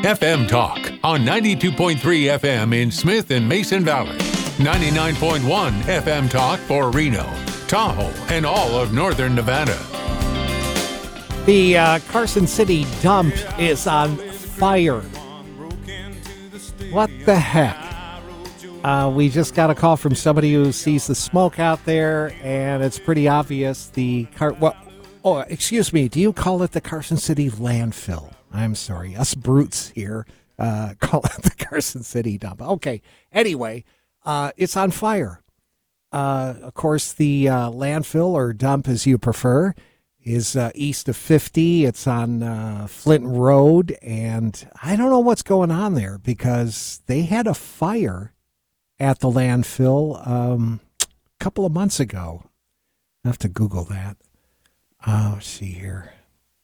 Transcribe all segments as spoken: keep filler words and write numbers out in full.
F M Talk on ninety-two point three F M in Smith and Mason Valley. ninety-nine point one F M Talk for Reno, Tahoe, and all of northern Nevada. The uh, Carson City dump is on fire. What the heck? Uh, we just got a call from somebody who sees the smoke out there, and it's pretty obvious the car. Well, oh, excuse me. Do you call it the Carson City landfill? I'm sorry, us brutes here uh, call it the Carson City dump. Okay. Anyway, uh, it's on fire. Uh, of course, the uh, landfill or dump, as you prefer, is uh, east of fifty. It's on uh, Flint Road, and I don't know what's going on there because they had a fire at the landfill um, a couple of months ago. I have to Google that. Uh, let's see here.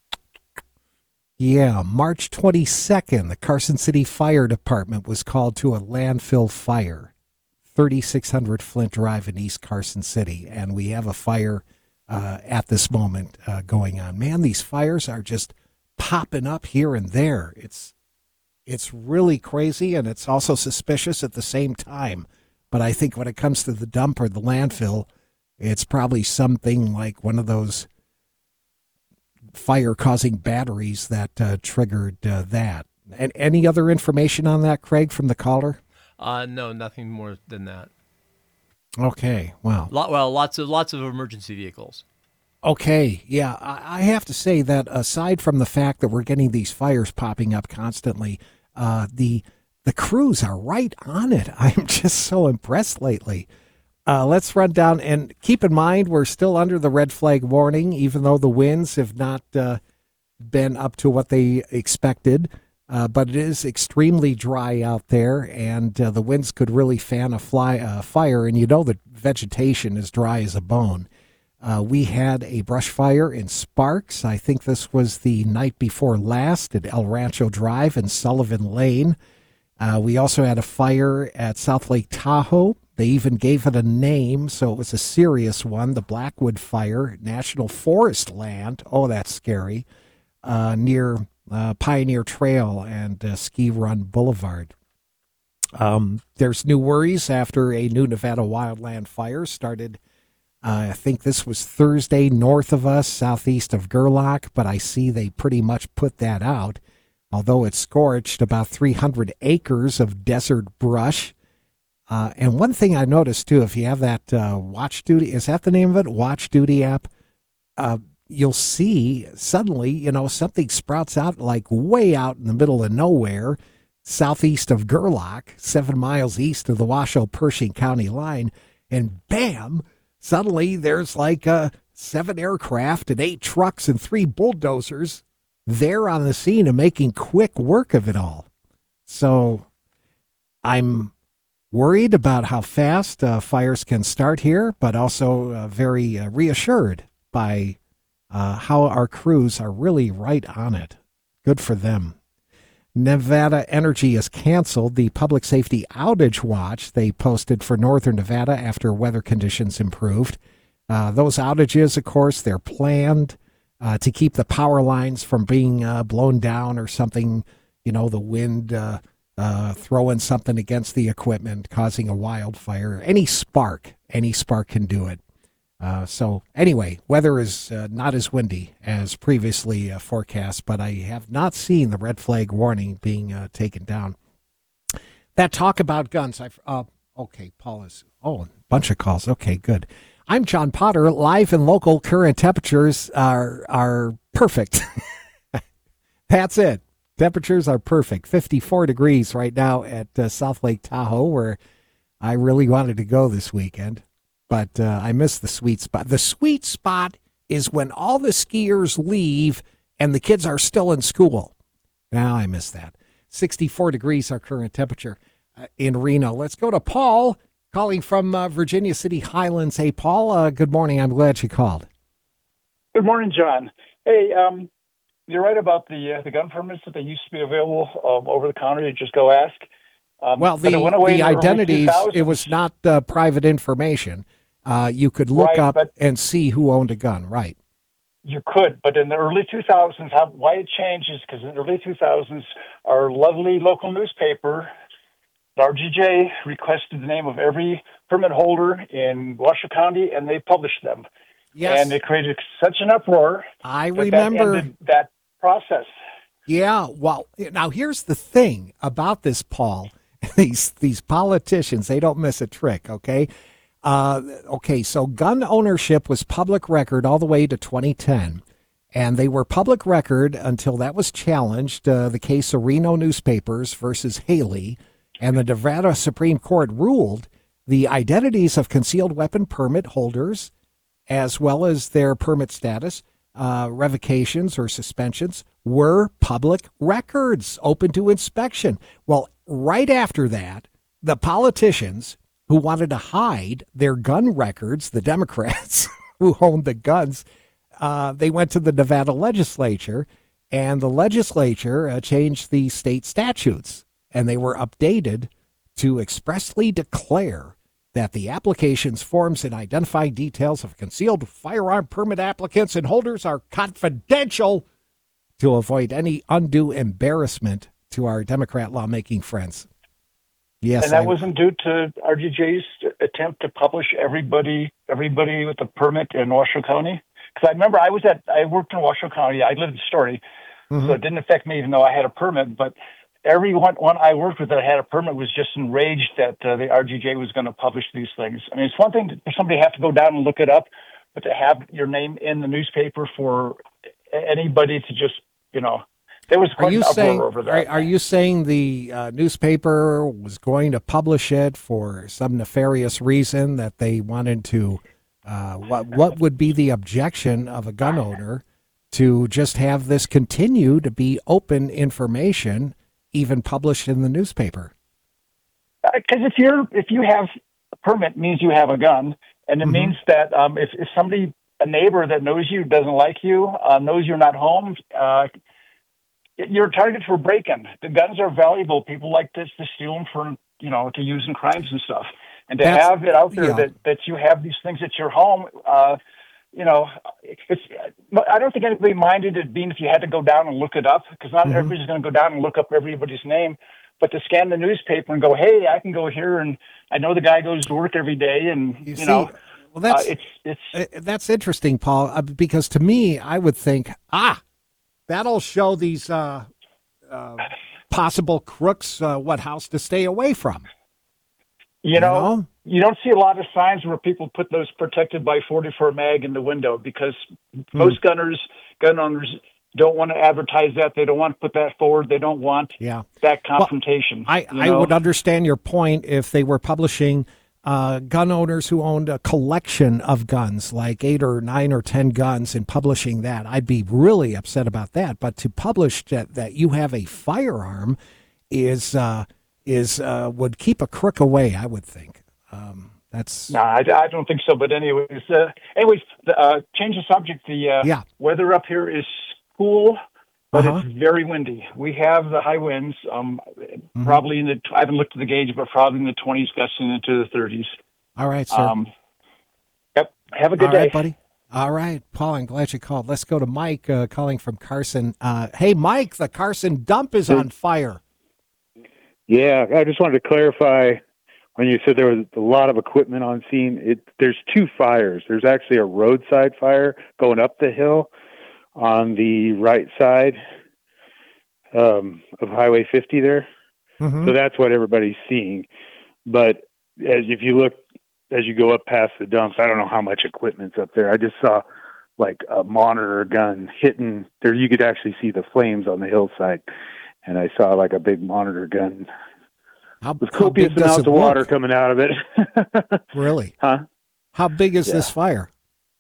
Yeah, March twenty-second, the Carson City Fire Department was called to a landfill fire, thirty-six hundred Flint Drive in East Carson City, and we have a fire uh, at this moment uh, going on. Man, these fires are just popping up here and there. It's it's really crazy, and it's also suspicious at the same time. But I think when it comes to the dump or the landfill, it's probably something like one of those fire-causing batteries that uh, triggered uh, that. And any other information on that, Craig, from the caller? Uh, no, nothing more than that. Okay, wow. Lot, well, lots of lots of emergency vehicles. Okay, yeah. I, I have to say that aside from the fact that we're getting these fires popping up constantly, uh, the the crews are right on it. I'm just so impressed lately. Uh, let's run down and keep in mind we're still under the red flag warning, even though the winds have not uh, been up to what they expected. Uh, but it is extremely dry out there, and uh, the winds could really fan a fly, uh, fire, and you know the vegetation is dry as a bone. Uh, we had a brush fire in Sparks. I think this was the night before last at El Rancho Drive and Sullivan Lane. Uh, we also had a fire at South Lake Tahoe. They even gave it a name, so it was a serious one, the Blackwood Fire, National Forest Land. Oh, that's scary. Uh, near uh, Pioneer Trail and uh, Ski Run Boulevard. Um, there's new worries after a new Nevada wildland fire started. Uh, I think this was Thursday north of us, southeast of Gerlach, but I see they pretty much put that out, although it scorched about three hundred acres of desert brush. Uh, and one thing I noticed, too, if you have that uh, Watch Duty, is that the name of it? Watch Duty app? Uh, you'll see suddenly, you know, something sprouts out like way out in the middle of nowhere, southeast of Gerlach, seven miles east of the Washoe-Pershing County line, and bam, suddenly there's like uh, seven aircraft and eight trucks and three bulldozers there on the scene and making quick work of it all. So I'm worried about how fast uh, fires can start here, but also uh, very uh, reassured by uh, how our crews are really right on it. Good for them. Nevada Energy has canceled the public safety outage watch they posted for northern Nevada after weather conditions improved. Uh, those outages, of course, they're planned uh, to keep the power lines from being uh, blown down or something, you know, the wind uh, Uh, throwing something against the equipment, causing a wildfire. Any spark, any spark can do it. Uh, so anyway, weather is uh, not as windy as previously uh, forecast, but I have not seen the red flag warning being uh, taken down. That talk about guns, I've, uh, okay, Paul is, oh, a bunch of calls. Okay, good. I'm John Potter, live and local. Current temperatures are, are perfect. That's it. Temperatures are perfect. fifty-four degrees right now at uh, South Lake Tahoe, where I really wanted to go this weekend, but uh, I missed the sweet spot. The sweet spot is when all the skiers leave and the kids are still in school. Now I miss that. sixty-four degrees our current temperature uh, in Reno. Let's go to Paul calling from uh, Virginia City Highlands. Hey, Paul, uh, good morning. I'm glad you called. Good morning, John. Hey, um, you're right about the uh, the gun permits that they used to be available um, over the counter. You just go ask. Um, well, the, the identities, it was not uh, private information. Uh, you could look right, up but, and see who owned a gun, right? you could, but in the early two thousands, how, why it changed is because in the early two thousands, our lovely local newspaper, R G J, requested the name of every permit holder in Washoe County, and they published them. Yes. And it created such an uproar. I that remember that, ended that process. Yeah, well, now here's the thing about this, Paul. These these politicians, they don't miss a trick, okay? Uh, okay, so gun ownership was public record all the way to twenty ten, and they were public record until that was challenged, uh, the case of Reno Newspapers versus Haley, and the Nevada Supreme Court ruled the identities of concealed weapon permit holders, as well as their permit status, uh, revocations or suspensions, were public records open to inspection. Well, right after that, the politicians who wanted to hide their gun records, the Democrats who owned the guns, uh, they went to the Nevada legislature, and the legislature uh, changed the state statutes, and they were updated to expressly declare that the applications, forms, and identifying details of concealed firearm permit applicants and holders are confidential to avoid any undue embarrassment to our Democrat lawmaking friends. Yes, and that I, wasn't due to R G J's attempt to publish everybody, everybody with a permit in Washoe County. Because I remember I was at, I worked in Washoe County. I lived in Story, mm-hmm. so it didn't affect me, even though I had a permit. But everyone one I worked with that had a permit was just enraged that uh, the R G J was going to publish these things. I mean, it's one thing for somebody to have to go down and look it up, but to have your name in the newspaper for anybody to just, you know, there was quite are you an uproar saying, over that. Are, are you saying the uh, newspaper was going to publish it for some nefarious reason that they wanted to? Uh, what what would be the objection of a gun owner to just have this continue to be open information, even published in the newspaper? Because if you're if you have a permit, means you have a gun, and it Mm-hmm. means that um, if, if somebody, a neighbor that knows you, doesn't like you, uh, knows you're not home, uh, you're a target for break-in. The guns are valuable. People like this to steal them for, you know, to use in crimes and stuff. And to That's- have it out there yeah. that, that you have these things at your home, uh, you know, it's. I don't think anybody minded it being if you had to go down and look it up, because not Mm-hmm. everybody's going to go down and look up everybody's name. But to scan the newspaper and go, hey, I can go here, and I know the guy goes to work every day, and You you, see, know, well, that's uh, it's it's. uh, that's interesting, Paul, uh, because to me, I would think, ah, that'll show these uh, uh, possible crooks uh, what house to stay away from. You know, You know? you don't see a lot of signs where people put those protected by forty-four mag in the window, because most gunners, gun owners don't want to advertise that. They don't want to put that forward. They don't want Yeah. that confrontation. I, you I know? would understand your point if they were publishing uh, gun owners who owned a collection of guns, like eight or nine or ten guns, and publishing that. I'd be really upset about that. But to publish that, that you have a firearm is uh, is uh, would keep a crook away, I would think. Um, that's No, I, I don't think so. But anyways, uh, anyways, the, uh, change the subject. The uh, Yeah. weather up here is cool, but Uh-huh. it's very windy. We have the high winds, um, Mm-hmm. probably in the. I haven't looked at the gauge, but probably in the twenties, gusting into the thirties. all right, sir. Um, yep. Have a good All day, right, buddy. All right, Paul, I'm glad you called. Let's go to Mike uh, calling from Carson. Uh, hey, Mike, the Carson dump is on fire. Yeah, I just wanted to clarify when you said there was a lot of equipment on scene. It, there's two fires. There's actually a roadside fire going up the hill on the right side um, of Highway fifty there. Mm-hmm. So that's what everybody's seeing. But as if you look, as you go up past the dumps, I don't know how much equipment's up there. I just saw like a monitor gun hitting there. You could actually see the flames on the hillside. And I saw like a big monitor gun How, with how copious big does amounts it of water look? coming out of it. Really? Huh? How big is Yeah. this fire?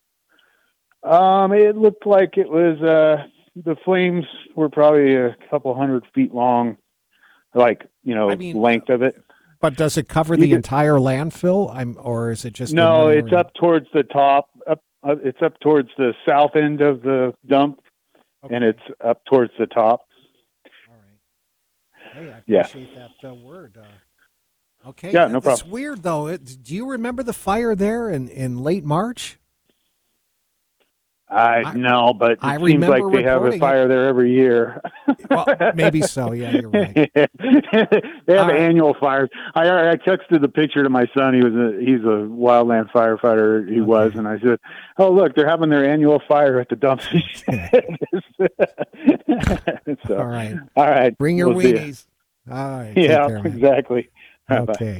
Um, it looked like it was, uh, the flames were probably a couple hundred feet long, like, you know, I mean, length of it. But does it cover You the could- entire landfill? I'm, or is it just in No, one it's area? up towards the top, up, uh, it's up towards the south end of the dump, Okay. and it's up towards the top. All right. Hey, I Yeah. appreciate that uh, word. Uh, okay. Yeah, no It's problem. weird though. It, do you remember the fire there in, in late March? I, I know, but it I seems like remember they have a reporting fire there every year. Well, maybe so. Yeah, you're right. They have All right. annual fires. I I texted the picture to my son. He was a he's a wildland firefighter. He Okay. was, and I said, "Oh, look, they're having their annual fire at the dump station." So, All right. all right. Bring your We'll see ya. weenies. All right. take Yeah, care, man. exactly. Bye-bye. Okay.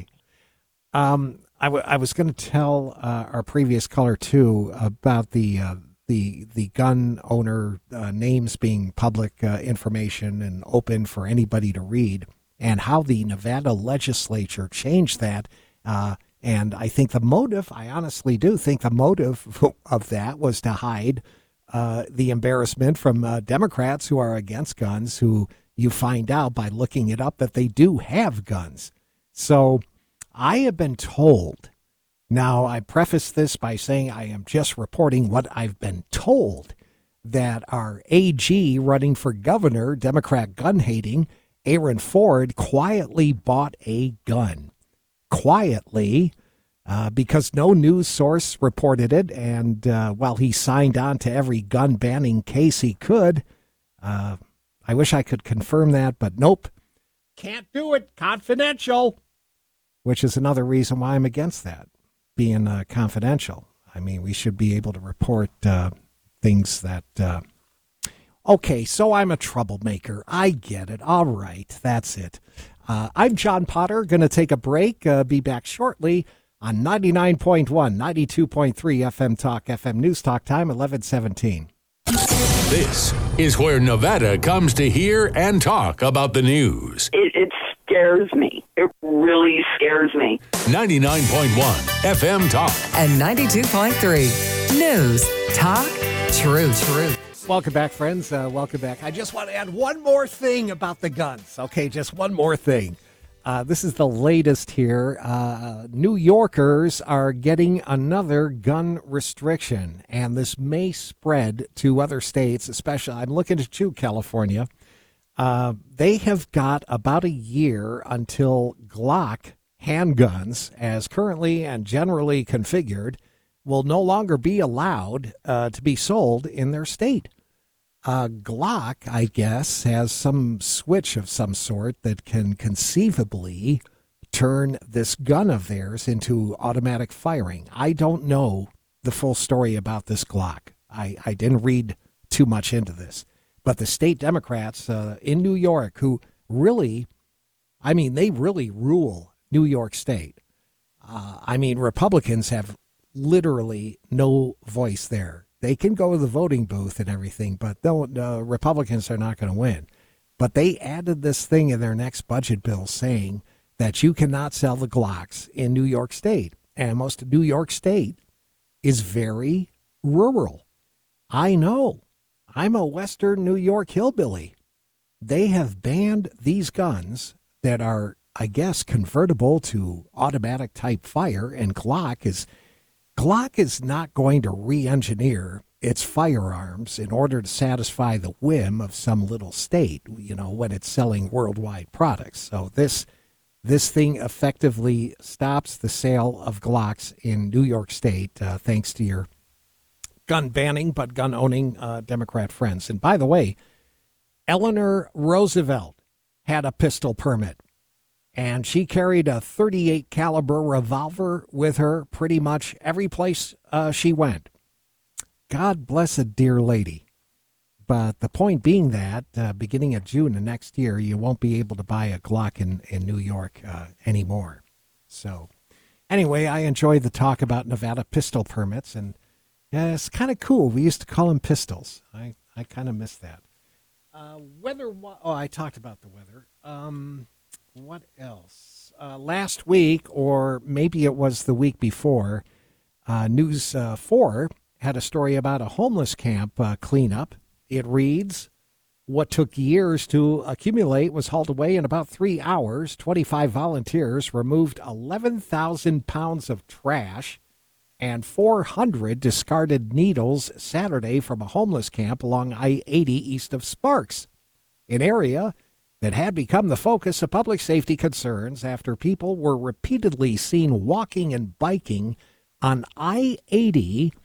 Um, I, w- I was going to tell uh, our previous caller too about the uh, the the gun owner uh, names being public uh, information and open for anybody to read, and how the Nevada legislature changed that. Uh, and I think the motive, I honestly do think the motive of that was to hide uh, the embarrassment from uh, Democrats who are against guns, who you find out by looking it up that they do have guns. So I have been told, now I preface this by saying I am just reporting what I've been told, that our A G running for governor, Democrat gun hating, Aaron Ford, quietly bought a gun. Quietly, uh, because no news source reported it, and uh, while he signed on to every gun banning case he could, uh, I wish I could confirm that, but nope. Can't do it. Confidential. Which is another reason why I'm against that, being uh, confidential. I mean, we should be able to report uh, things that... Uh... Okay, so I'm a troublemaker. I get it. All right, that's it. Uh, I'm John Potter, going to take a break, uh, be back shortly on ninety-nine point one, ninety-two point three F M Talk, F M News Talk Time, eleven seventeen. This is where Nevada comes to hear and talk about the news. It, it scares me. It really scares me. ninety-nine point one F M Talk. And ninety-two point three News Talk True True. Welcome back, friends. Uh, welcome back. I just want to add one more thing about the guns. Okay, just one more thing. Uh, this is the latest here. Uh, New Yorkers are getting another gun restriction, and this may spread to other states, especially, I'm looking at you, California. Uh, they have got about a year until Glock handguns, as currently and generally configured, will no longer be allowed uh, to be sold in their state. Uh, Glock, I guess, has some switch of some sort that can conceivably turn this gun of theirs into automatic firing. I don't know the full story about this Glock. I, I didn't read too much into this. But the state Democrats uh, in New York, who really, I mean, they really rule New York State. Uh, I mean, Republicans have literally no voice there. They can go to the voting booth and everything, but no, uh, Republicans are not going to win. But they added this thing in their next budget bill saying that you cannot sell the Glocks in New York State. And most of New York State is very rural. I know. I'm a Western New York hillbilly. They have banned these guns that are, I guess, convertible to automatic type fire, and Glock is Glock is not going to re-engineer its firearms in order to satisfy the whim of some little state, you know, when it's selling worldwide products. So this this thing effectively stops the sale of Glocks in New York State, uh, thanks to your gun banning but gun owning uh, Democrat friends. And by the way, Eleanor Roosevelt had a pistol permit, and she carried a thirty-eight caliber revolver with her pretty much every place uh, she went. God bless a dear lady. But the point being that uh, beginning of June of next year, you won't be able to buy a Glock in, in New York uh, anymore. So anyway, I enjoyed the talk about Nevada pistol permits, and yeah, it's kind of cool. We used to call them pistols. I, I kind of miss that. Uh, weather, oh, I talked about the weather. Um... What else? Uh, last week, or maybe it was the week before, uh, News uh, four had a story about a homeless camp uh, cleanup. It reads, what took years to accumulate was hauled away in about three hours. twenty-five volunteers removed eleven thousand pounds of trash and four hundred discarded needles Saturday from a homeless camp along I eighty east of Sparks, an area that had become the focus of public safety concerns after people were repeatedly seen walking and biking on I eighty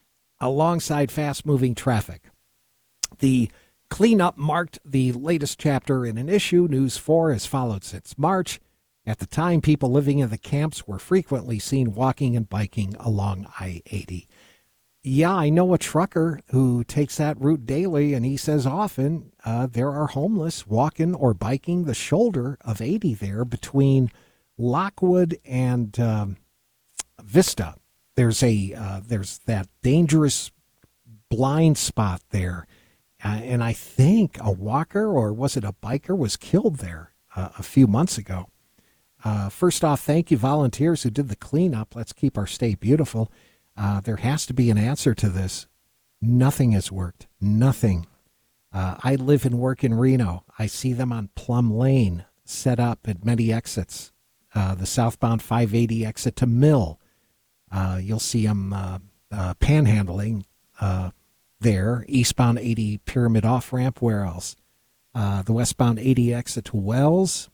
alongside fast-moving traffic. The cleanup marked the latest chapter in an issue News four has followed since March. At the time, people living in the camps were frequently seen walking and biking along I eighty. Yeah, I know a trucker who takes that route daily, and he says often uh, there are homeless walking or biking the shoulder of eighty there between Lockwood and um, Vista. There's a uh, there's that dangerous blind spot there, uh, and I think a walker, or was it a biker, was killed there uh, a few months ago. Uh, first off, thank you, volunteers who did the cleanup. Let's keep our state beautiful. Uh, there has to be an answer to this. Nothing has worked. Nothing. Uh, I live and work in Reno. I see them on Plum Lane set up at many exits. Uh, the southbound five eighty exit to Mill. Uh, you'll see them uh, uh, panhandling uh, there. Eastbound eighty Pyramid off-ramp. Where else? Uh, the westbound eighty exit to Wells.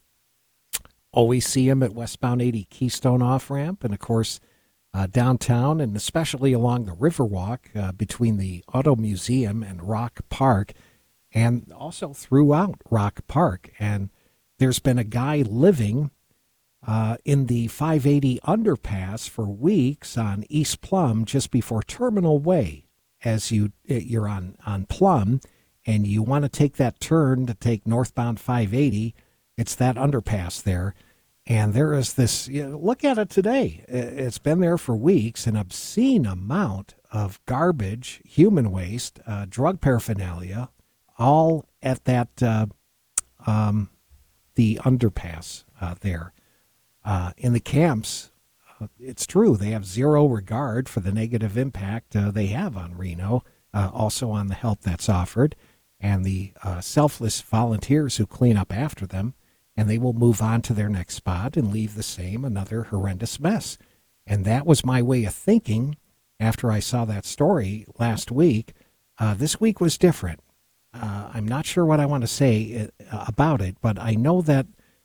Always see them at westbound eighty Keystone off-ramp. And, of course, uh, downtown, and especially along the Riverwalk uh, between the Auto Museum and Rock Park, and also throughout Rock Park. And there's been a guy living uh, in the five eighty underpass for weeks on East Plum just before Terminal Way. As you, you're on, on Plum and you want to take that turn to take northbound five eighty, it's that underpass there. And there is this, you know, look at it today. It's been there for weeks, an obscene amount of garbage, human waste, uh, drug paraphernalia, all at that, uh, um, the underpass uh, there. Uh, in the camps, uh, it's true, they have zero regard for the negative impact uh, they have on Reno, uh, also on the help that's offered, and the uh, selfless volunteers who clean up after them. And they will move on to their next spot and leave the same, another horrendous mess. And that was my way of thinking after I saw that story last week. Uh, this week was different. Uh, I'm not sure what I want to say about it, but I know that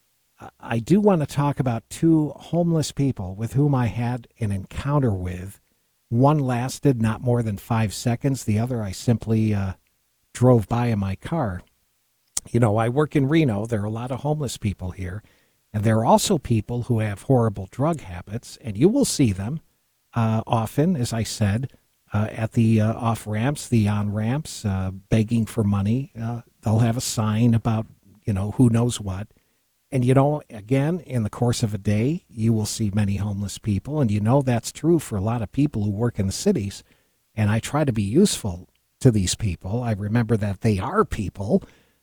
I do want to talk about two homeless people with whom I had an encounter with. One lasted not more than five seconds. The other I simply uh, drove by in my car. You know, I work in Reno. There are a lot of homeless people here. And there are also people who have horrible drug habits. And you will see them uh, often, as I said, uh, at the uh, off-ramps, the on-ramps, uh, begging for money. Uh, they'll have a sign about, you know, who knows what. And, you know, again, in the course of a day, you will see many homeless people. And, you know, that's true for a lot of people who work in the cities. And I try to be useful to these people. I remember that they are people.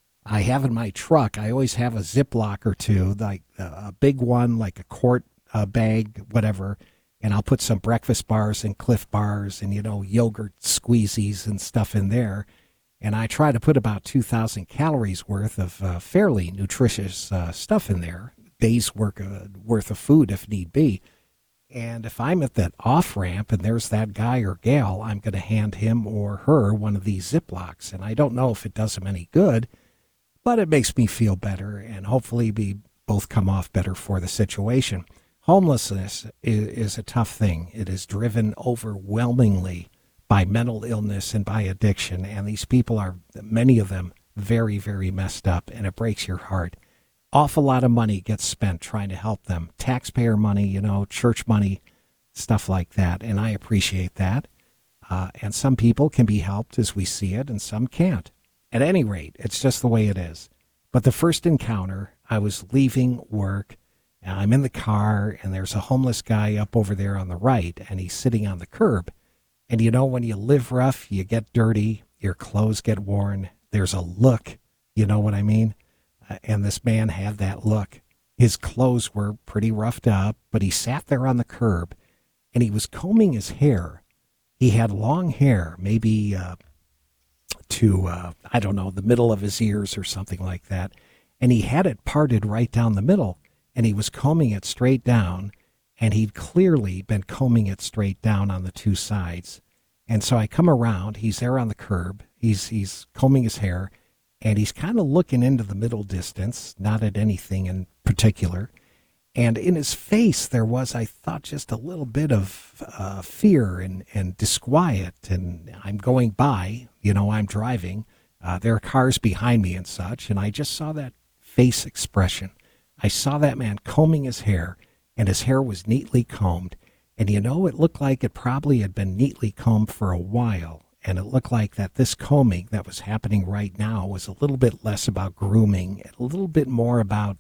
I have in my truck, I always have a Ziploc or two, like a big one, like a quart uh, bag, whatever, and I'll put some breakfast bars and Cliff bars and, you know, yogurt squeezies and stuff in there. And I try to put about two thousand calories worth of uh, fairly nutritious uh, stuff in there, days work, uh, worth of food if need be. And if I'm at that off-ramp and there's that guy or gal, I'm going to hand him or her one of these Ziplocs. And I don't know if it does them any good, but it makes me feel better, and hopefully we both come off better for the situation. Homelessness is, is a tough thing. It is driven overwhelmingly by mental illness and by addiction, and these people are, many of them, very, very messed up, and it breaks your heart. Awful lot of money gets spent trying to help them. Taxpayer money, you know, church money, stuff like that, and I appreciate that. Uh, and some people can be helped as we see it, and some can't. At any rate, it's just the way it is. But the first encounter, I was leaving work, and I'm in the car, and there's a homeless guy up over there on the right, and he's sitting on the curb. And you know, when you live rough, you get dirty, your clothes get worn, there's a look, you know what I mean? Uh, and this man had that look. His clothes were pretty roughed up, but he sat there on the curb, and he was combing his hair. He had long hair, maybe... Uh, to, uh, I don't know, the middle of his ears or something like that. And he had it parted right down the middle, and he was combing it straight down, and he'd clearly been combing it straight down on the two sides. And so I come around, he's there on the curb, he's he's combing his hair, and he's kind of looking into the middle distance, not at anything in particular. And in his face, there was, I thought, just a little bit of uh, fear and, and disquiet. And I'm going by, you know, I'm driving. Uh, there are cars behind me and such. And I just saw that face expression. I saw that man combing his hair, and his hair was neatly combed. And, you know, it looked like it probably had been neatly combed for a while. And it looked like that this combing that was happening right now was a little bit less about grooming, a little bit more about,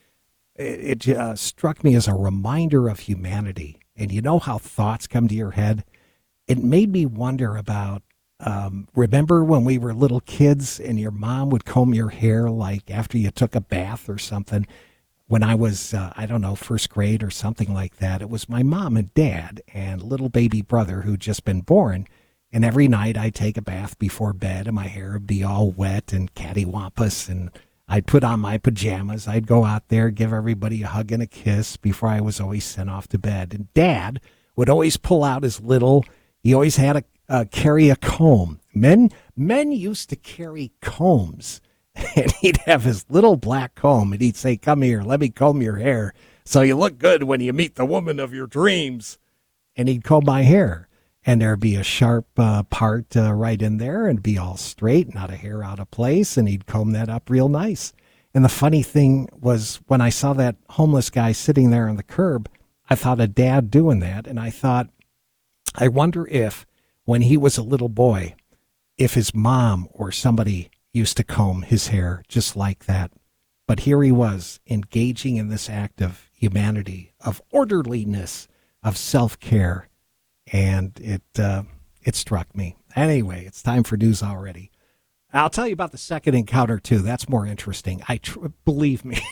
it, it uh, struck me as a reminder of humanity. And you know how thoughts come to your head? It made me wonder about, um, remember when we were little kids and your mom would comb your hair like after you took a bath or something? When I was, uh, I don't know, first grade or something like that, it was my mom and dad and little baby brother who'd just been born. And every night I'd take a bath before bed and my hair would be all wet and cattywampus. And I'd put on my pajamas. I'd go out there, give everybody a hug and a kiss before I was always sent off to bed. And Dad would always pull out his little, he always had a, uh, carry a comb. Men, men used to carry combs. And he'd have his little black comb, and he'd say, come here, let me comb your hair so you look good when you meet the woman of your dreams. And he'd comb my hair, and there'd be a sharp uh, part uh, right in there and be all straight, not a hair out of place, and he'd comb that up real nice. And the funny thing was when I saw that homeless guy sitting there on the curb, I thought of Dad doing that, and I thought, I wonder if when he was a little boy, if his mom or somebody used to comb his hair just like that. But here he was engaging in this act of humanity, of orderliness, of self-care. And it uh, it struck me. Anyway, it's time for news already. I'll tell you about the second encounter, too. That's more interesting. I tr- Believe me,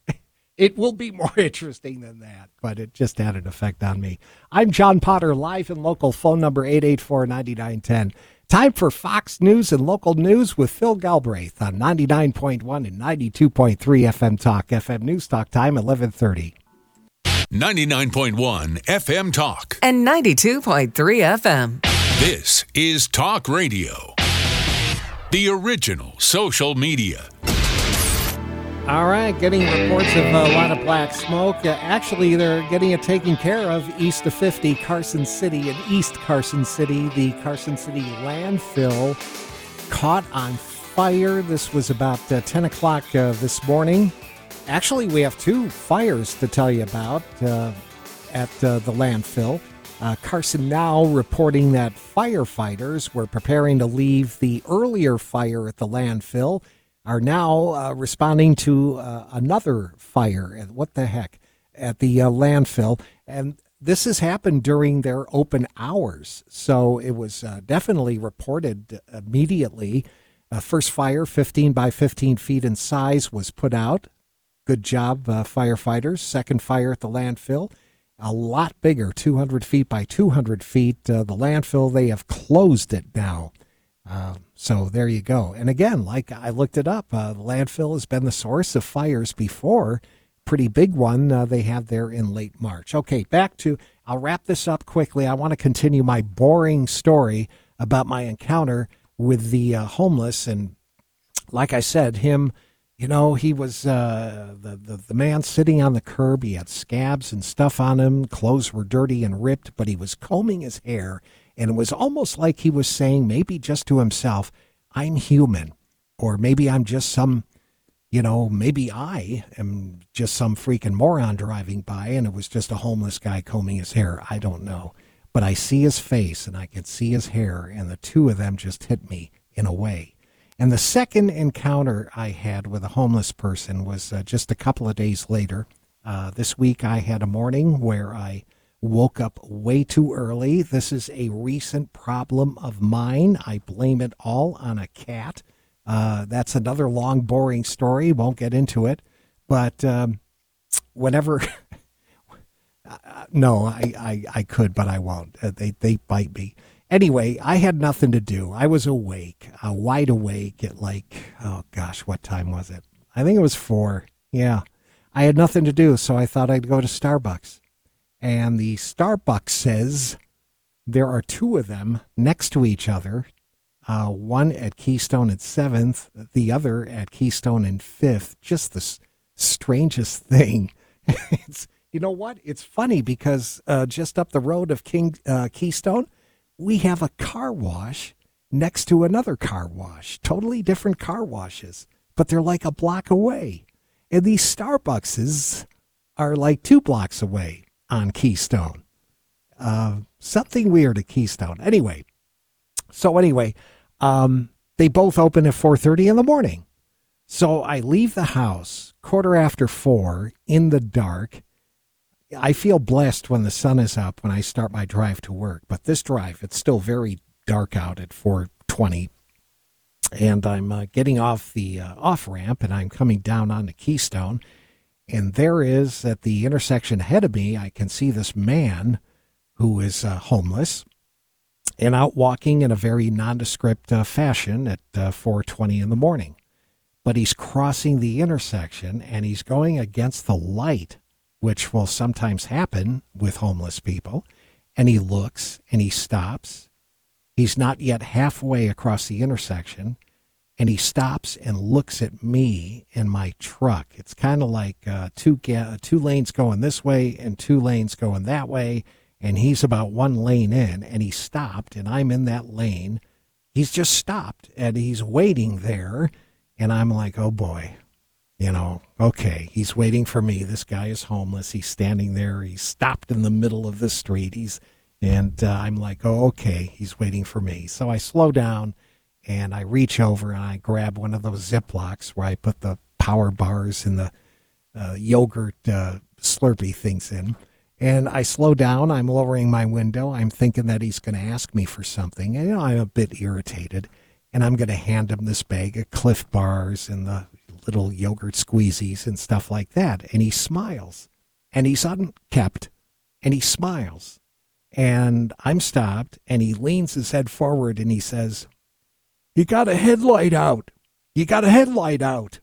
it will be more interesting than that, but it just had an effect on me. I'm John Potter, live and local, phone number eight eight four, nine nine one zero. Time for Fox News and Local News with Phil Galbraith on ninety-nine point one and ninety-two point three F M Talk. F M News Talk time, eleven thirty. ninety-nine point one F M Talk. And ninety-two point three F M. This is Talk Radio, the original social media. All right, getting reports of a lot of black smoke. Uh, actually, they're getting it taken care of east of fifty, Carson City, and East Carson City. The Carson City landfill caught on fire. This was about uh, ten o'clock uh, this morning. Actually, we have two fires to tell you about uh, at uh, the landfill. Uh, Carson Now reporting that firefighters were preparing to leave the earlier fire at the landfill, are now uh, responding to uh, another fire. What the heck? At the uh, landfill. And this has happened during their open hours. So it was uh, definitely reported immediately. Uh, first fire, fifteen by fifteen feet in size, was put out. Good job, uh, firefighters. Second fire at the landfill, a lot bigger, two hundred feet by two hundred feet. Uh, the landfill, they have closed it now. Uh, so there you go. And again, like I looked it up, uh, the landfill has been the source of fires before. Pretty big one uh, they had there in late March. Okay, back to, I'll wrap this up quickly. I want to continue my boring story about my encounter with the uh, homeless. And like I said, him, you know, he was uh, the, the, the man sitting on the curb. He had scabs and stuff on him. Clothes were dirty and ripped, but he was combing his hair. And it was almost like he was saying, maybe just to himself, I'm human. Or maybe I'm just some, you know, maybe I am just some freaking moron driving by and it was just a homeless guy combing his hair. I don't know. But I see his face and I can see his hair, and the two of them just hit me in a way. And the second encounter I had with a homeless person was uh, just a couple of days later. Uh, this week I had a morning where I woke up way too early. This is a recent problem of mine. I blame it all on a cat. Uh, that's another long, boring story. Won't get into it. But um, whenever... uh, no, I, I, I could, but I won't. Uh, they, they bite me. Anyway, I had nothing to do. I was awake, uh, wide awake at like, oh gosh, what time was it? I think it was four. Yeah. I had nothing to do, so I thought I'd go to Starbucks. And the Starbucks says there are two of them next to each other, uh, one at Keystone and seventh, the other at Keystone and fifth. Just the s- strangest thing. It's, you know what? It's funny because uh, just up the road of King uh, Keystone, we have a car wash next to another car wash. Totally different car washes, but they're like a block away. And these Starbuckses are like two blocks away on Keystone. Uh, something weird at Keystone. Anyway, so anyway, um, they both open at four thirty in the morning. So I leave the house quarter after four in the dark. I feel blessed when the sun is up when I start my drive to work. But this drive, it's still very dark out at four twenty. And I'm uh, getting off the uh, off-ramp, and I'm coming down onto Keystone. And there is, at the intersection ahead of me, I can see this man who is uh, homeless and out walking in a very nondescript uh, fashion at uh, four twenty in the morning. But he's crossing the intersection, and he's going against the light, which will sometimes happen with homeless people. And he looks, and he stops. He's not yet halfway across the intersection, and he stops and looks at me in my truck. It's kind of like uh, two ga- two lanes going this way and two lanes going that way, and he's about one lane in, and he stopped, and I'm in that lane. He's just stopped, and he's waiting there, and I'm like, oh, boy. You know, okay, he's waiting for me. This guy is homeless. He's standing there. He's stopped in the middle of the street. He's And uh, I'm like, oh, okay, he's waiting for me. So I slow down, and I reach over, and I grab one of those Ziplocs where I put the power bars and the uh, yogurt uh, Slurpee things in. And I slow down. I'm lowering my window. I'm thinking that he's going to ask me for something. And, you know, I'm a bit irritated. And I'm going to hand him this bag of Cliff Bars and the little yogurt squeezies and stuff like that. And he smiles. And he's unkept. And he smiles. And I'm stopped, and he leans his head forward, and he says, you got a headlight out. You got a headlight out.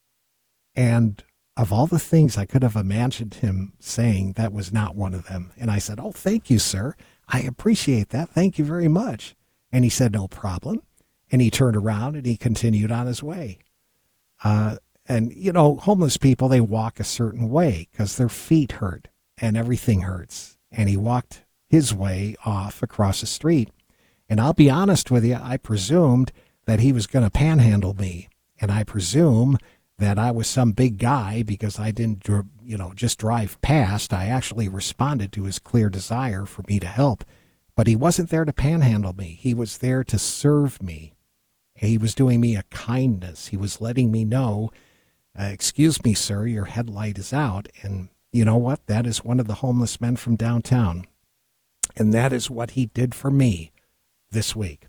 And of all the things I could have imagined him saying, that was not one of them. And I said, oh, thank you, sir. I appreciate that. Thank you very much. And he said, no problem. And he turned around, and he continued on his way. Uh, and, you know, homeless people, they walk a certain way because their feet hurt and everything hurts. And he walked his way off across the street. And I'll be honest with you, I presumed that he was going to panhandle me. And I presume that I was some big guy because I didn't, you know, just drive past. I actually responded to his clear desire for me to help. But he wasn't there to panhandle me. He was there to serve me. He was doing me a kindness. He was letting me know, uh, excuse me, sir, your headlight is out. And you know what? That is one of the homeless men from downtown. And that is what he did for me this week.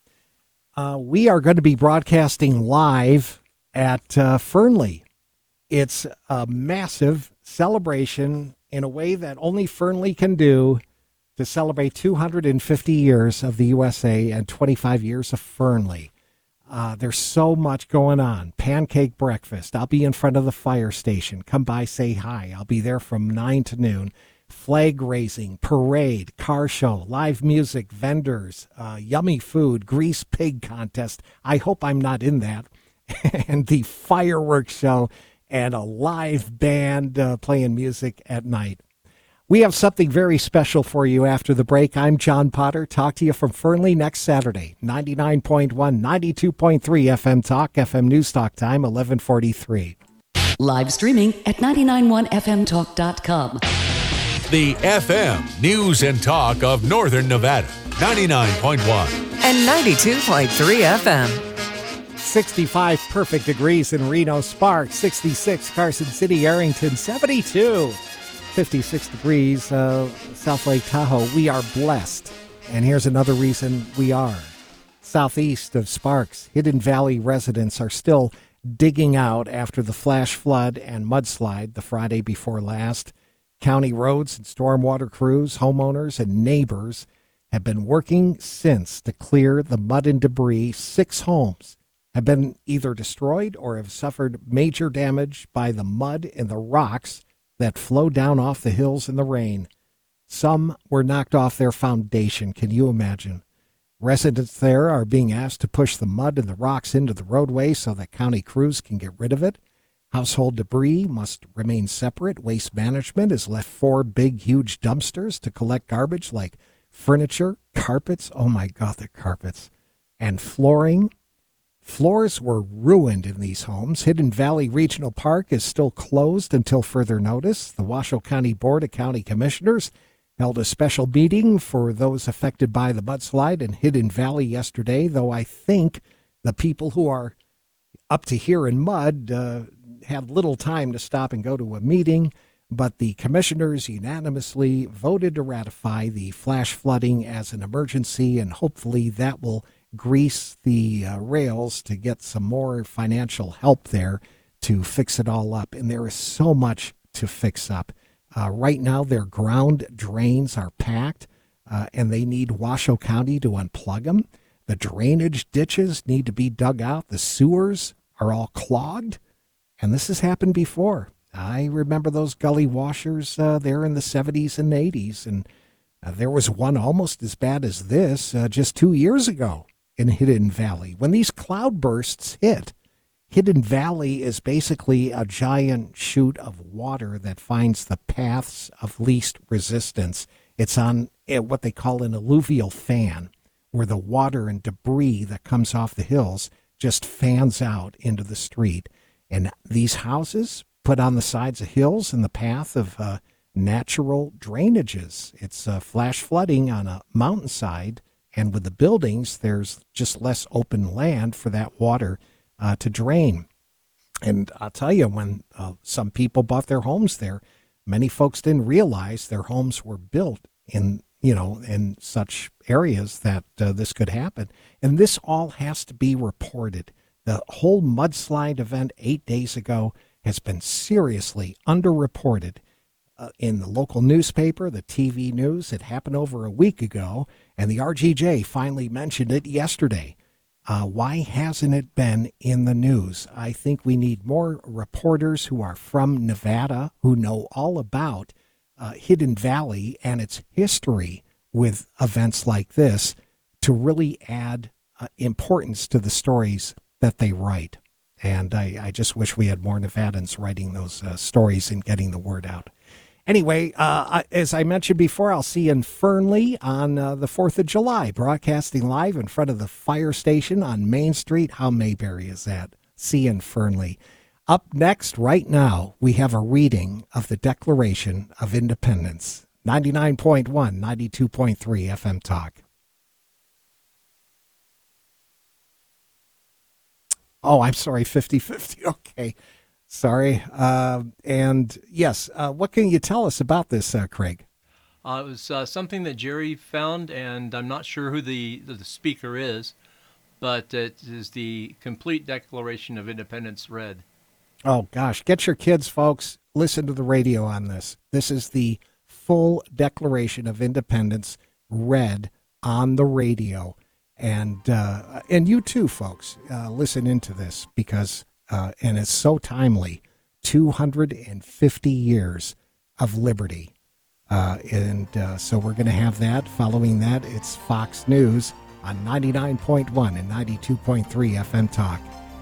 Uh, we are going to be broadcasting live at uh, Fernley. It's a massive celebration in a way that only Fernley can do to celebrate two hundred fifty years of the U S A and twenty-five years of Fernley. Uh, there's so much going on. Pancake breakfast. I'll be in front of the fire station. Come by, say hi. I'll be there from nine to noon. Flag raising, parade, car show, live music, vendors, uh, yummy food, grease pig contest. I hope I'm not in that. And the fireworks show and a live band uh, playing music at night. We have something very special for you after the break. I'm John Potter. Talk to you from Fernley next Saturday. ninety-nine point one, ninety-two point three F M Talk, F M News Talk Time, eleven forty-three. Live streaming at nine nine one F M talk dot com. The F M News and Talk of Northern Nevada, ninety-nine point one. And ninety-two point three F M. sixty-five perfect degrees in Reno, Sparks. sixty-six, Carson City, Arrington. seventy-two. fifty-six degrees, uh, South Lake Tahoe. We are blessed. And here's another reason we are. Southeast of Sparks, Hidden Valley residents are still digging out after the flash flood and mudslide the Friday before last. County roads and stormwater crews, homeowners, and neighbors have been working since to clear the mud and debris. Six homes have been either destroyed or have suffered major damage by the mud and the rocks that flow down off the hills in the rain. Some were knocked off their foundation. Can you imagine? Residents there are being asked to push the mud and the rocks into the roadway so that county crews can get rid of it. Household debris must remain separate. Waste management has left four big, huge dumpsters to collect garbage like furniture, carpets. Oh my God, the carpets. And flooring. Floors were ruined in these homes. Hidden Valley Regional Park is still closed until further notice. The Washoe County Board of County Commissioners held a special meeting for those affected by the mudslide in Hidden Valley yesterday, though I think the people who are up to here in mud uh, had little time to stop and go to a meeting. But the commissioners unanimously voted to ratify the flash flooding as an emergency, and hopefully that will grease the uh, rails to get some more financial help there to fix it all up. And there is so much to fix up. Uh, right now, their ground drains are packed, uh, and they need Washoe County to unplug them. The drainage ditches need to be dug out. The sewers are all clogged, and this has happened before. I remember those gully washers uh, there in the seventies and eighties, and uh, there was one almost as bad as this uh, just two years ago in Hidden Valley. When these cloudbursts hit, Hidden Valley is basically a giant chute of water that finds the paths of least resistance. It's on what they call an alluvial fan, where the water and debris that comes off the hills just fans out into the street. And these houses put on the sides of hills in the path of uh, natural drainages. It's uh, flash flooding on a mountainside, and with the buildings, there's just less open land for that water uh, to drain. And I'll tell you, when uh, some people bought their homes there, many folks didn't realize their homes were built in, you know, in such areas that uh, this could happen. And this all has to be reported. The whole mudslide event eight days ago has been seriously underreported uh, in the local newspaper, the T V news. It happened over a week ago, and the R G J finally mentioned it yesterday. Uh, why hasn't it been in the news? I think we need more reporters who are from Nevada, who know all about uh, Hidden Valley and its history with events like this, to really add uh, importance to the stories that they write. And I, I just wish we had more Nevadans writing those uh, stories and getting the word out. Anyway, uh, I, as I mentioned before, I'll see you in Fernley on uh, the fourth of July, broadcasting live in front of the fire station on Main Street. How Mayberry is that? See you in Fernley. Up next, right now, we have a reading of the Declaration of Independence. ninety-nine point one, ninety-two point three F M Talk. Oh, I'm sorry, fifty-fifty. Okay. Sorry. Uh, and yes, uh, what can you tell us about this, uh, Craig? Uh, it was uh, something that Jerry found, and I'm not sure who the, the speaker is, but it is the complete Declaration of Independence read. Oh, gosh. Get your kids, folks. Listen to the radio on this. This is the full Declaration of Independence read on the radio. And uh, and you too, folks, uh, listen into this because, uh, and it's so timely, two hundred fifty years of liberty. Uh, and uh, so we're going to have that. Following that, it's Fox News on ninety-nine point one and ninety-two point three F M Talk.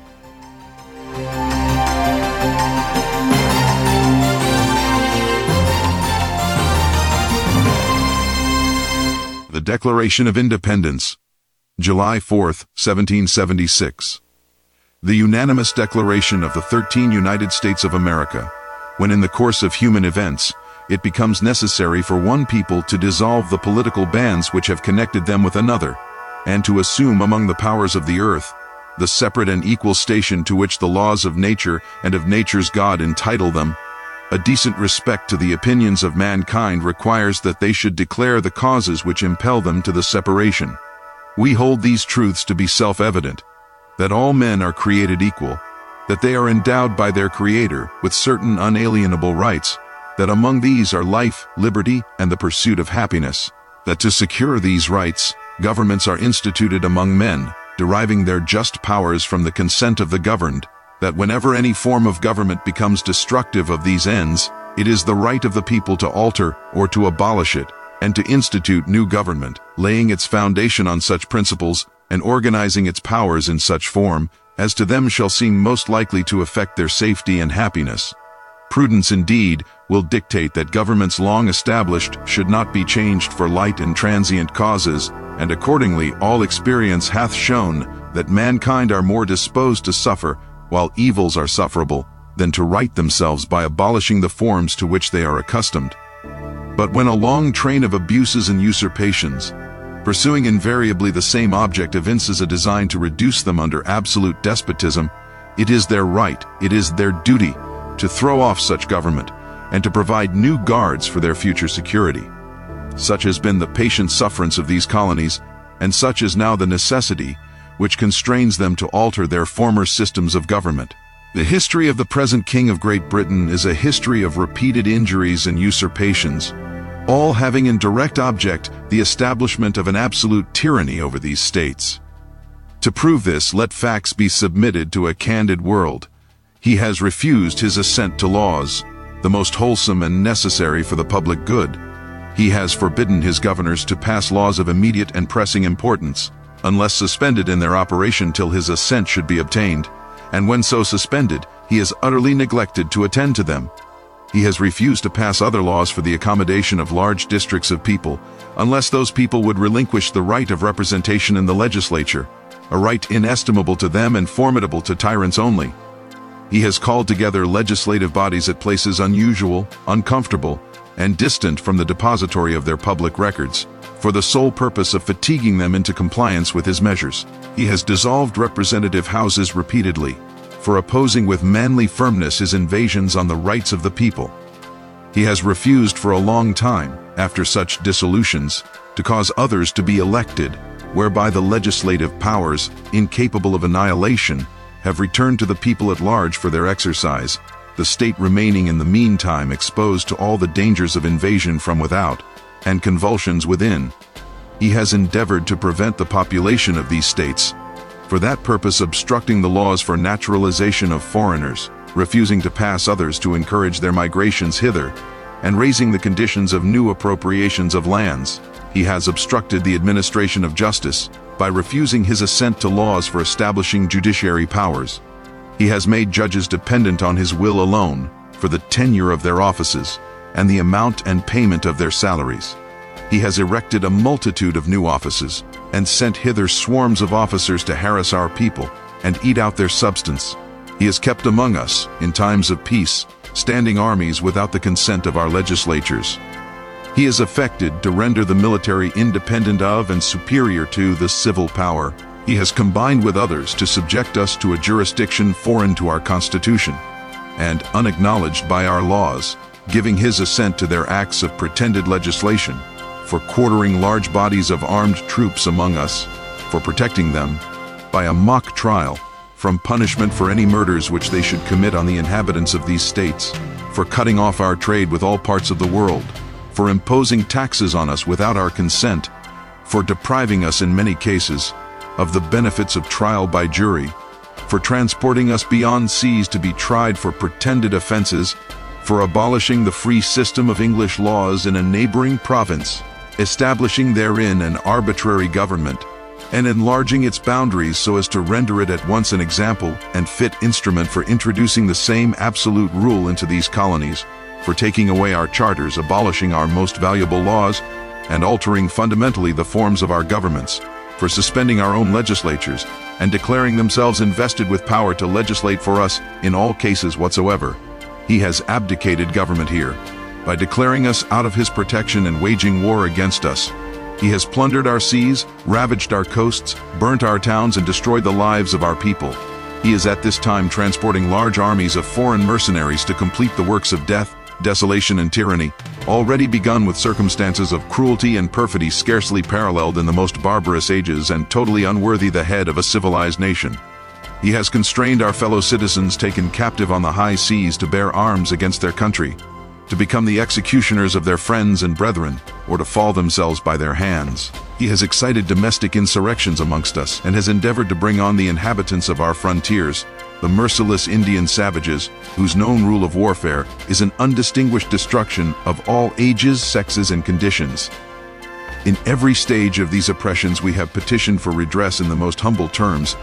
The Declaration of Independence, July fourth, seventeen seventy-six. The unanimous declaration of the thirteen United States of America, when in the course of human events, it becomes necessary for one people to dissolve the political bands which have connected them with another, and to assume among the powers of the earth, the separate and equal station to which the laws of nature and of nature's God entitle them. A decent respect to the opinions of mankind requires that they should declare the causes which impel them to the separation. We hold these truths to be self-evident, that all men are created equal, that they are endowed by their Creator with certain unalienable rights, that among these are life, liberty, and the pursuit of happiness, that to secure these rights, governments are instituted among men, deriving their just powers from the consent of the governed, that whenever any form of government becomes destructive of these ends, it is the right of the people to alter or to abolish it, and to institute new government, laying its foundation on such principles, and organizing its powers in such form, as to them shall seem most likely to affect their safety and happiness. Prudence indeed will dictate that governments long established should not be changed for light and transient causes, and accordingly all experience hath shown that mankind are more disposed to suffer, while evils are sufferable, than to right themselves by abolishing the forms to which they are accustomed. But when a long train of abuses and usurpations, pursuing invariably the same object, evinces a design to reduce them under absolute despotism, it is their right, it is their duty, to throw off such government, and to provide new guards for their future security. Such has been the patient sufferance of these colonies, and such is now the necessity which constrains them to alter their former systems of government. The history of the present King of Great Britain is a history of repeated injuries and usurpations, all having in direct object the establishment of an absolute tyranny over these states. To prove this, let facts be submitted to a candid world. He has refused his assent to laws, the most wholesome and necessary for the public good. He has forbidden his governors to pass laws of immediate and pressing importance, unless suspended in their operation till his assent should be obtained, and when so suspended, he has utterly neglected to attend to them. He has refused to pass other laws for the accommodation of large districts of people, unless those people would relinquish the right of representation in the legislature, a right inestimable to them and formidable to tyrants only. He has called together legislative bodies at places unusual, uncomfortable, and distant from the depository of their public records, for the sole purpose of fatiguing them into compliance with his measures. He has dissolved representative houses repeatedly, for opposing with manly firmness his invasions on the rights of the people. He has refused for a long time, after such dissolutions, to cause others to be elected, whereby the legislative powers, incapable of annihilation, have returned to the people at large for their exercise, the state remaining in the meantime exposed to all the dangers of invasion from without, and convulsions within. He has endeavored to prevent the population of these states, for that purpose obstructing the laws for naturalization of foreigners, refusing to pass others to encourage their migrations hither, and raising the conditions of new appropriations of lands. He has obstructed the administration of justice by refusing his assent to laws for establishing judiciary powers. He has made judges dependent on his will alone for the tenure of their offices and the amount and payment of their salaries. He has erected a multitude of new offices and sent hither swarms of officers to harass our people and eat out their substance. He has kept among us, in times of peace, standing armies without the consent of our legislatures. He has effected to render the military independent of and superior to the civil power. He has combined with others to subject us to a jurisdiction foreign to our Constitution and unacknowledged by our laws, giving his assent to their acts of pretended legislation, for quartering large bodies of armed troops among us, for protecting them, by a mock trial, from punishment for any murders which they should commit on the inhabitants of these states, for cutting off our trade with all parts of the world, for imposing taxes on us without our consent, for depriving us in many cases of the benefits of trial by jury, for transporting us beyond seas to be tried for pretended offenses, for abolishing the free system of English laws in a neighboring province, establishing therein an arbitrary government, and enlarging its boundaries so as to render it at once an example and fit instrument for introducing the same absolute rule into these colonies, for taking away our charters, abolishing our most valuable laws, and altering fundamentally the forms of our governments, for suspending our own legislatures, and declaring themselves invested with power to legislate for us in all cases whatsoever. He has abdicated government here, by declaring us out of his protection and waging war against us. He has plundered our seas, ravaged our coasts, burnt our towns, and destroyed the lives of our people. He is at this time transporting large armies of foreign mercenaries to complete the works of death, desolation, and tyranny, already begun with circumstances of cruelty and perfidy scarcely paralleled in the most barbarous ages and totally unworthy the head of a civilized nation. He has constrained our fellow citizens taken captive on the high seas to bear arms against their country, to become the executioners of their friends and brethren, or to fall themselves by their hands. He has excited domestic insurrections amongst us, and has endeavored to bring on the inhabitants of our frontiers, the merciless Indian savages, whose known rule of warfare is an undistinguished destruction of all ages, sexes, and conditions. In every stage of these oppressions we have petitioned for redress in the most humble terms,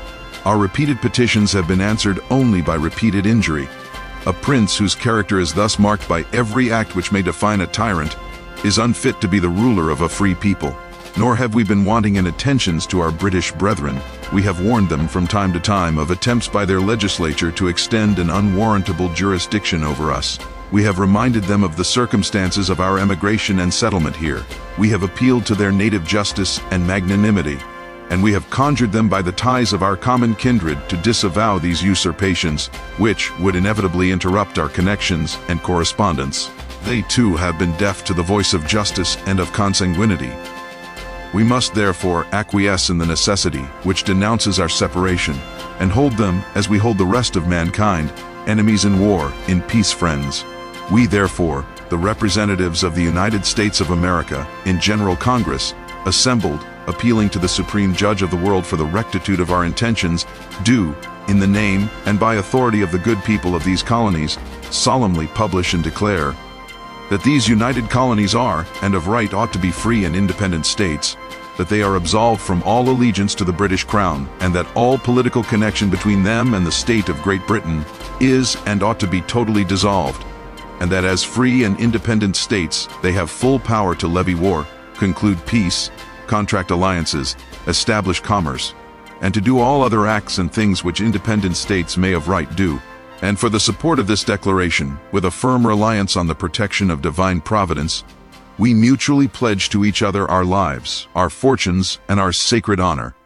Our repeated petitions have been answered only by repeated injury. A prince whose character is thus marked by every act which may define a tyrant is unfit to be the ruler of a free people. Nor have we been wanting in attentions to our British brethren. We have warned them from time to time of attempts by their legislature to extend an unwarrantable jurisdiction over us. We have reminded them of the circumstances of our emigration and settlement here. We have appealed to their native justice and magnanimity, and we have conjured them by the ties of our common kindred to disavow these usurpations, which would inevitably interrupt our connections and correspondence. They too have been deaf to the voice of justice and of consanguinity. We must therefore acquiesce in the necessity which denounces our separation, and hold them, as we hold the rest of mankind, enemies in war, in peace friends. We therefore, the representatives of the United States of America, in General Congress, assembled, appealing to the Supreme Judge of the world for the rectitude of our intentions, do, in the name and by authority of the good people of these colonies, solemnly publish and declare that these united colonies are, and of right ought to be free and independent states, that they are absolved from all allegiance to the British Crown, and that all political connection between them and the state of Great Britain is and ought to be totally dissolved, and that as free and independent states they have full power to levy war, conclude peace, contract alliances, establish commerce, and to do all other acts and things which independent states may of right do. And for the support of this declaration, with a firm reliance on the protection of divine providence, we mutually pledge to each other our lives, our fortunes, and our sacred honor.